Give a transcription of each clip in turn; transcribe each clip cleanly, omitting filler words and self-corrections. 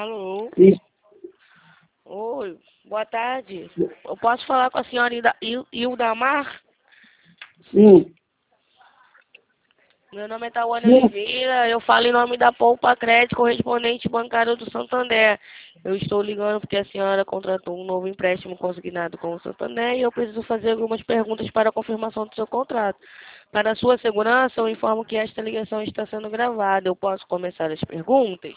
Alô? Sim, Oi, boa tarde. Eu posso falar com a senhora Ildamar? sim, Meu nome é Tawane sim. Oliveira, eu falo em nome da Poupa Crédito, correspondente bancário do Santander. Eu estou ligando porque a senhora contratou um novo empréstimo consignado com o Santander e eu preciso fazer algumas perguntas para a confirmação do seu contrato. Para a sua segurança, eu informo que esta ligação está sendo gravada. Eu posso começar as perguntas?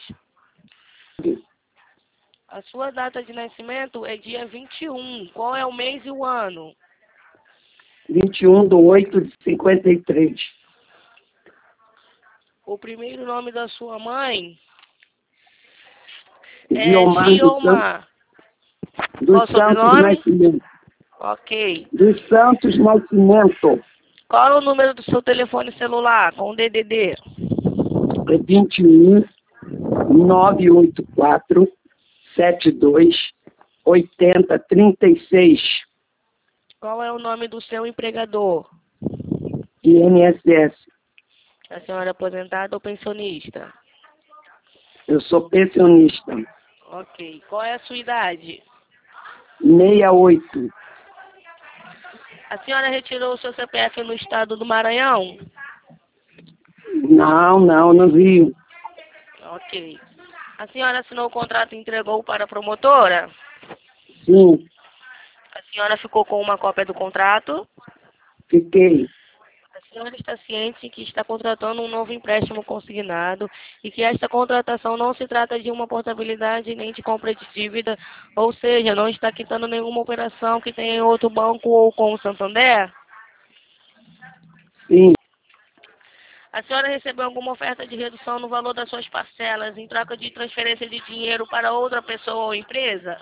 A sua data de nascimento é dia 21. Qual é o mês e o ano? 21/8/53. O primeiro nome da sua mãe é Guiomar Giomar. Qual o dos Santos sobrenome? Nascimento. Ok. Dos Santos Nascimento. Qual é o número do seu telefone celular com DDD? É 21/984/72/80/36. Qual é o nome do seu empregador? INSS. A senhora é aposentada ou pensionista? Eu sou pensionista. Ok. Qual é a sua idade? 68. A senhora retirou o seu CPF no estado do Maranhão? Não, no Rio. Ok. A senhora assinou o contrato e entregou para a promotora? Sim, A senhora ficou com uma cópia do contrato? fiquei. A senhora está ciente que está contratando um novo empréstimo consignado e que esta contratação não se trata de uma portabilidade nem de compra de dívida, ou seja, não está quitando nenhuma operação que tenha em outro banco ou com o Santander? Sim, A senhora recebeu alguma oferta de redução no valor das suas parcelas em troca de transferência de dinheiro para outra pessoa ou empresa?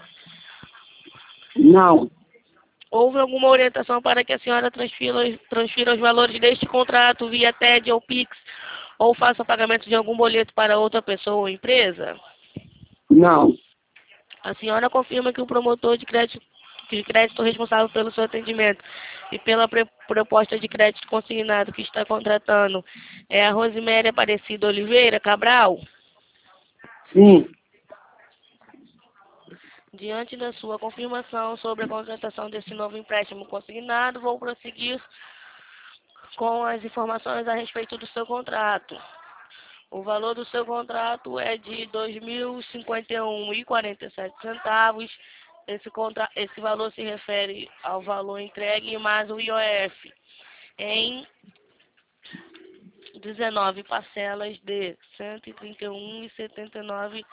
não, Houve alguma orientação para que a senhora transfira os valores deste contrato via TED ou Pix, ou faça pagamento de algum boleto para outra pessoa ou empresa? não, A senhora confirma que o promotor de crédito responsável pelo seu atendimento e pela proposta de crédito consignado que está contratando é a Rosiméria Aparecida Oliveira Cabral? sim, Diante da sua confirmação sobre a contratação desse novo empréstimo consignado, vou prosseguir com as informações a respeito do seu contrato. O valor do seu contrato é de R$ 2.051,47. Esse valor se refere ao valor entregue mais o IOF em 19 parcelas de R$ 131,79,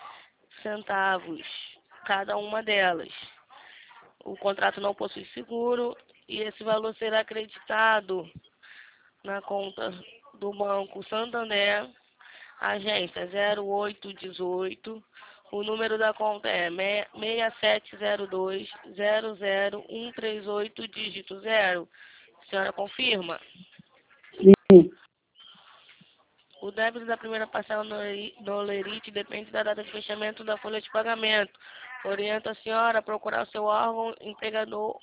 cada uma delas. O contrato não possui seguro e esse valor será acreditado na conta do Banco Santander, agência 0818. O número da conta é 6702-00138, dígito 0. A senhora confirma? sim. O débito da primeira parcela no Lerite depende da data de fechamento da folha de pagamento. Oriento a senhora a procurar seu órgão empregador,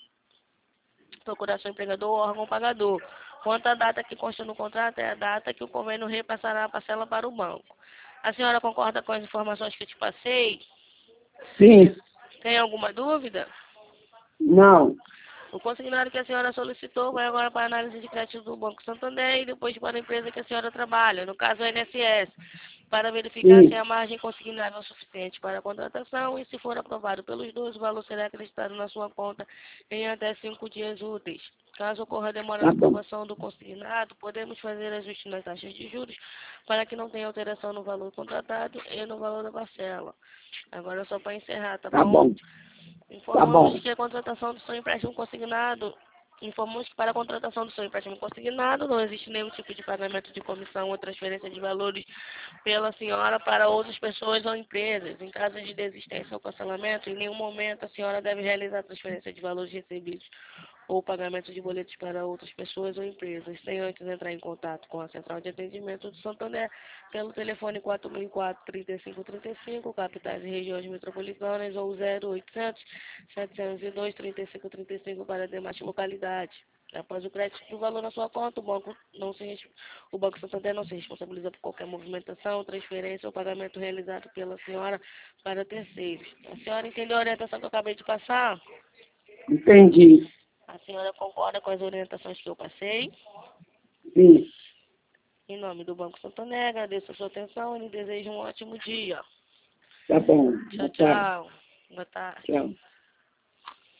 ou órgão pagador. Quanto à data que consta no contrato, é a data que o convênio repassará a parcela para o banco. A senhora concorda com as informações que eu te passei? Sim, Tem alguma dúvida? não, O consignado que a senhora solicitou vai agora para a análise de crédito do Banco Santander e depois para a empresa que a senhora trabalha, no caso o INSS, para verificar se sim, a margem consignada é o suficiente para a contratação e, se for aprovado pelos dois, o valor será acreditado na sua conta em até 5 dias úteis. Caso ocorra demora tá na bom, aprovação do consignado, podemos fazer ajuste nas taxas de juros para que não tenha alteração no valor contratado e no valor da parcela. Agora só para encerrar, tá tá bom? bom, tá Informamos bom, que a contratação do seu empréstimo consignado, informamos que para a contratação do seu empréstimo consignado não existe nenhum tipo de pagamento de comissão ou transferência de valores pela senhora para outras pessoas ou empresas. Em caso de desistência ou cancelamento, em nenhum momento a senhora deve realizar transferência de valores recebidos ou pagamento de boletos para outras pessoas ou empresas, sem antes entrar em contato com a Central de Atendimento do Santander pelo telefone 4004-3535, capitais e regiões metropolitanas, ou 0800-702-3535 para demais localidades. Após o crédito do valor na sua conta, o Banco Santander não se responsabiliza por qualquer movimentação, transferência ou pagamento realizado pela senhora para terceiros. A senhora entendeu a orientação que eu acabei de passar? Entendi. A senhora concorda com as orientações que eu passei? Sim. Em nome do Banco Santander, agradeço a sua atenção e lhe desejo um ótimo dia. Tá bom. Tchau, Boa tarde. tchau. Boa tarde. Tchau.